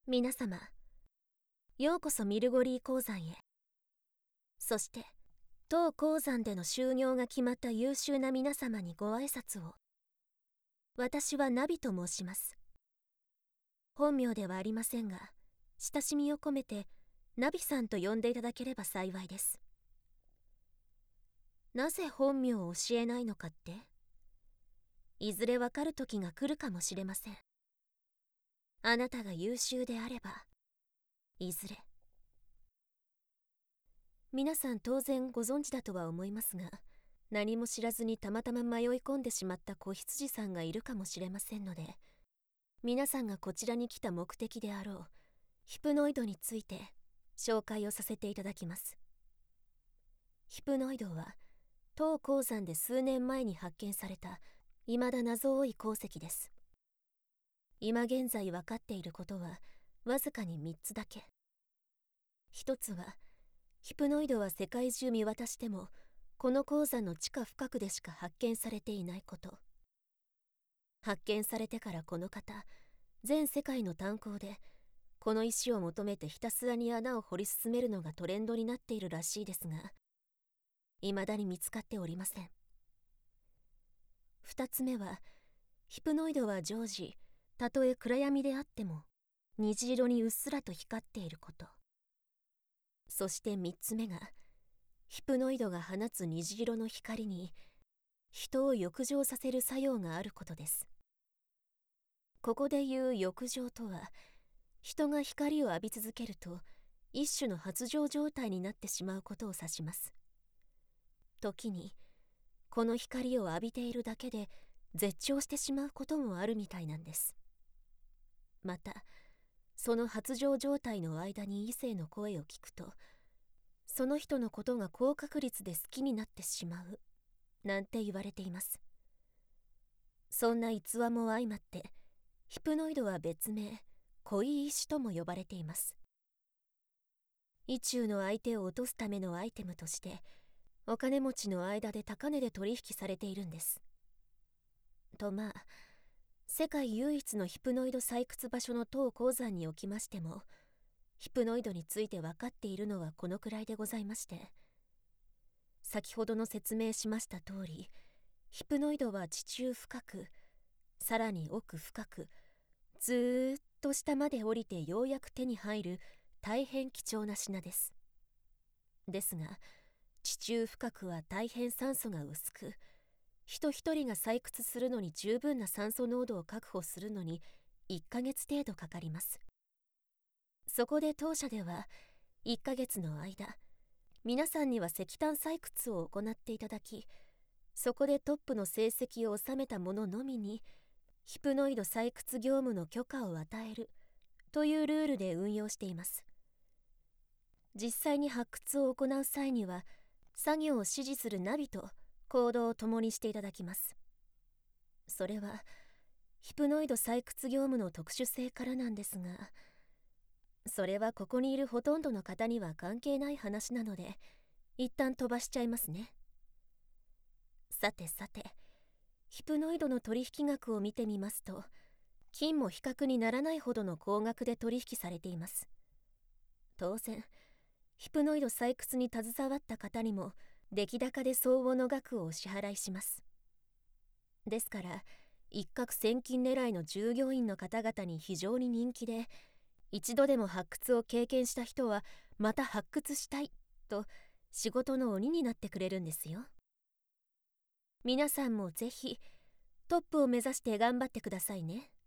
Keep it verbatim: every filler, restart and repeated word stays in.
皆様、ようこそミルゴリー鉱山へ。そして、当鉱山での就業が決まった優秀な皆様にご挨拶を。私はナビと申します。本名ではありませんが、親しみを込めてナビさんと呼んでいただければ幸いです。なぜ本名を教えないのかって、いずれわかる時が来るかもしれません。あなたが優秀であれば、いずれ。皆さん当然ご存知だとは思いますが、何も知らずにたまたま迷い込んでしまった子羊さんがいるかもしれませんので、皆さんがこちらに来た目的であろうヒプノイドについて紹介をさせていただきます。ヒプノイドは当鉱山で数年前に発見された未だ謎多い鉱石です。今現在分かっていることはわずかにみっつだけ。一つは、ヒプノイドは世界中見渡してもこの鉱山の地下深くでしか発見されていないこと。発見されてからこの方、全世界の炭鉱でこの石を求めてひたすらに穴を掘り進めるのがトレンドになっているらしいですが、未だに見つかっておりません。二つ目は、ヒプノイドは常時、たとえ暗闇であっても虹色にうっすらと光っていること。そして三つ目が、ヒプノイドが放つ虹色の光に人を浴場させる作用があることです。ここでいう浴場とは、人が光を浴び続けると一種の発情状態になってしまうことを指します。時にこの光を浴びているだけで絶頂してしまうこともあるみたいなんです。またその発情状態の間に異性の声を聞くと、その人のことが高確率で好きになってしまうなんて言われています。そんな逸話も相まって、ヒプノイドは別名恋石とも呼ばれています。意中の相手を落とすためのアイテムとしてお金持ちの間で高値で取引されているんです。とまあ、世界唯一のヒプノイド採掘場所の当鉱山におきましても、ヒプノイドについて分かっているのはこのくらいでございまして、先ほどの説明しました通り、ヒプノイドは地中深く、さらに奥深く、ずーっと下まで降りてようやく手に入る大変貴重な品です。ですが、地中深くは大変酸素が薄く、人一人が採掘するのに十分な酸素濃度を確保するのにいっかげつ程度かかります。そこで当社ではいっかげつの間、皆さんには石炭採掘を行っていただき、そこでトップの成績を収めた者のみにヒプノイド採掘業務の許可を与えるというルールで運用しています。実際に発掘を行う際には、作業を指示するナビと行動を共にしていただきます。それはヒプノイド採掘業務の特殊性からなんですが、それはここにいるほとんどの方には関係ない話なので一旦飛ばしちゃいますね。さてさて、ヒプノイドの取引額を見てみますと、金も比較にならないほどの高額で取引されています。当然ヒプノイド採掘に携わった方にも出来高で相応の額をお支払いします。ですから一攫千金狙いの従業員の方々に非常に人気で、一度でも発掘を経験した人はまた発掘したいと仕事の鬼になってくれるんですよ。皆さんもぜひトップを目指して頑張ってくださいね。